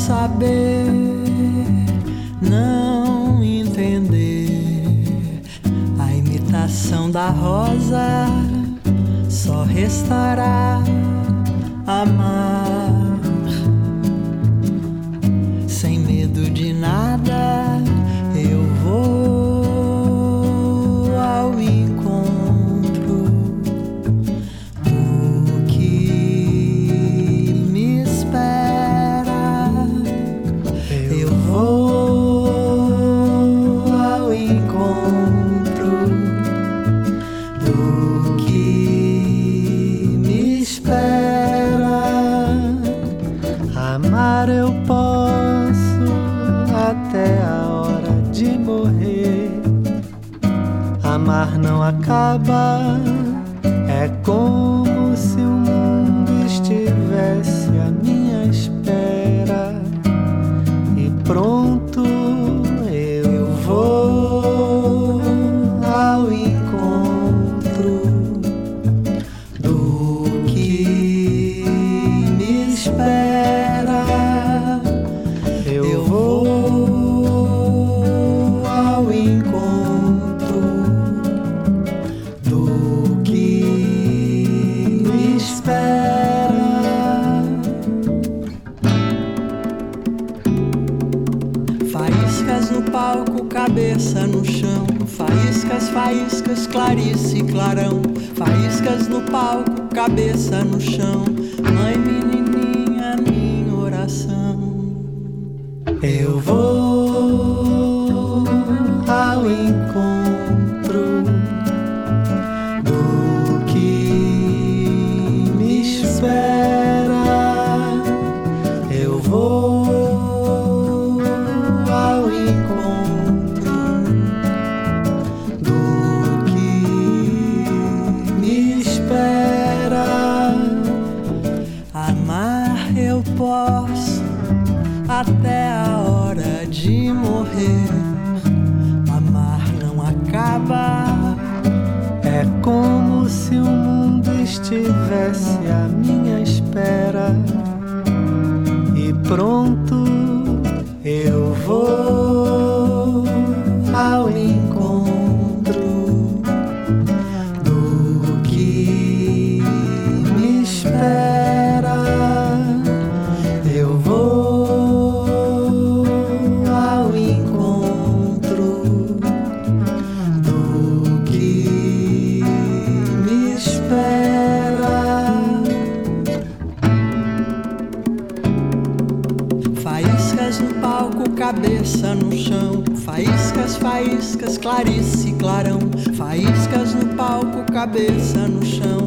saber, não entender a imitação da rosa, só restará amar. Sem medo de nada, eu vou ao encontro do que me espera. Eu vou ao encontro do que me espera. Amar eu posso até a hora de morrer. Amar não acaba, é como se o mundo estivesse à minha espera. E pronto, eu vou ao encontro do que me espera. Eu vou ao encontro do que me espera. Faíscas no palco, cabeça no chão. Faíscas, faíscas, Clarice e Clarão. Faíscas no palco, cabeça no chão. Mãe menininha, minha oração. Eu vou ao encontro do que me espera. Eu vou ao encontro do que me espera. Amar eu posso até a hora de morrer. Amar não acaba, é como se o mundo estivesse à minha espera. E pronto, eu vou ao encontro do que me espera. Eu vou ao encontro do que me espera. Faíscas no palco, cabeça no chão. Faíscas, faíscas, Clarice e Clarão. Faíscas no palco, cabeça no chão.